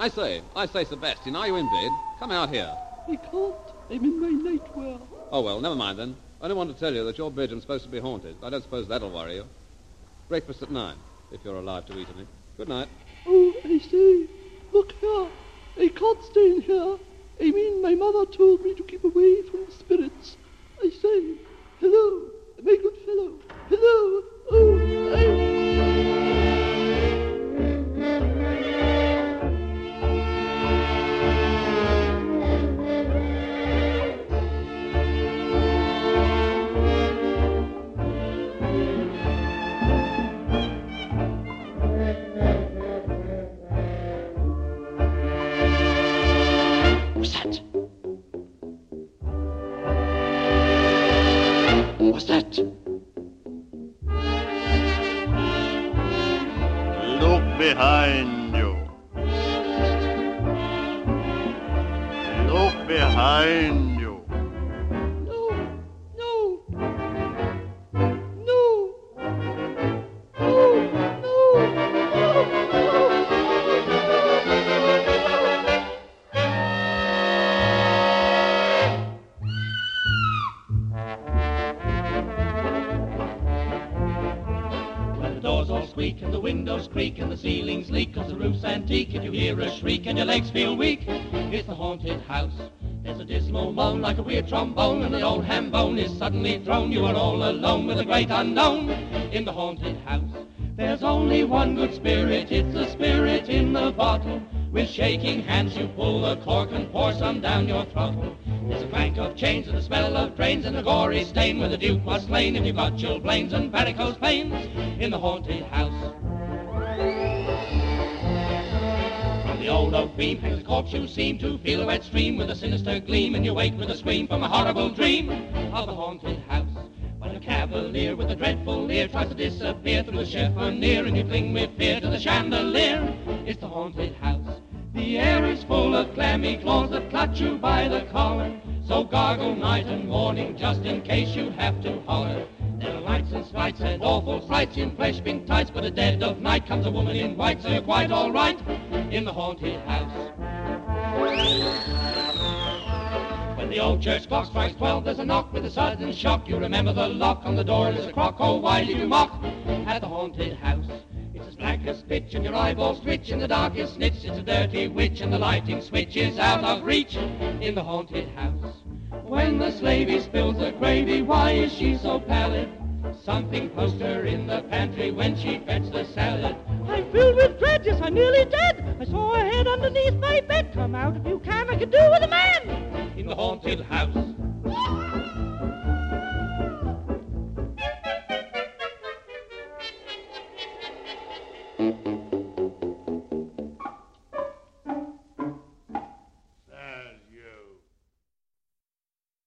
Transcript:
I say, Sebastian, are you in bed? Come out here. I can't. I'm in my nightwear. Oh, well, never mind then. I only want to tell you that your bedroom's supposed to be haunted. I don't suppose that'll worry you. Breakfast at 9, if you're alive to eat any. Good night. Oh, I say, look here. I can't stay in here. I mean, my mother told me to keep away from the spirits. I say, hello, my good fellow. Hello. Oh, What's that? Look behind you. Look behind you. no. No. Oh, When the doors all squeak and the windows creak and the ceilings leak 'cause the roof's antique, if you hear a shriek and your legs feel weak, it's the haunted house. There's a dismal moan like a weird trombone, and the old ham bone is suddenly thrown. You are all alone with the great unknown in the haunted house. There's only one good spirit, it's the spirit in the bottle. With shaking hands you pull the cork and pour some down your throttle. There's a clank of chains and the smell of drains and a gory stain where the Duke was slain. If you've got chilblains and varicose veins in the haunted house. From the old oak beam hangs a corpse you seem to feel a wet stream with a sinister gleam, and you wake with a scream from a horrible dream of the haunted house. When a cavalier with a dreadful leer tries to disappear through the chiffonier, and you cling with fear to the chandelier, it's the haunted house. The air is full of clammy claws that clutch you by the collar, so gargle night and morning just in case you have to holler. There are lights and sprites and awful frights in flesh-pink tights, but at dead of night comes a woman in white, so you're quite all right in the haunted house. When the old church clock strikes 12, there's a knock with a sudden shock. You remember the lock on the door, and there's a crock. Oh, why did you mock at the haunted house? It's as black as pitch, and your eyeballs twitch in the darkest snitch. It's a dirty witch, and the lighting switch is out of reach in the haunted house. When the slavey spills the gravy, why is she so pallid? Something posed her in the pantry when she fetched the salad. I'm filled with dread, yes, I'm nearly dead. I saw a head underneath my bed. Come out if you can, I could do with a man in the haunted house.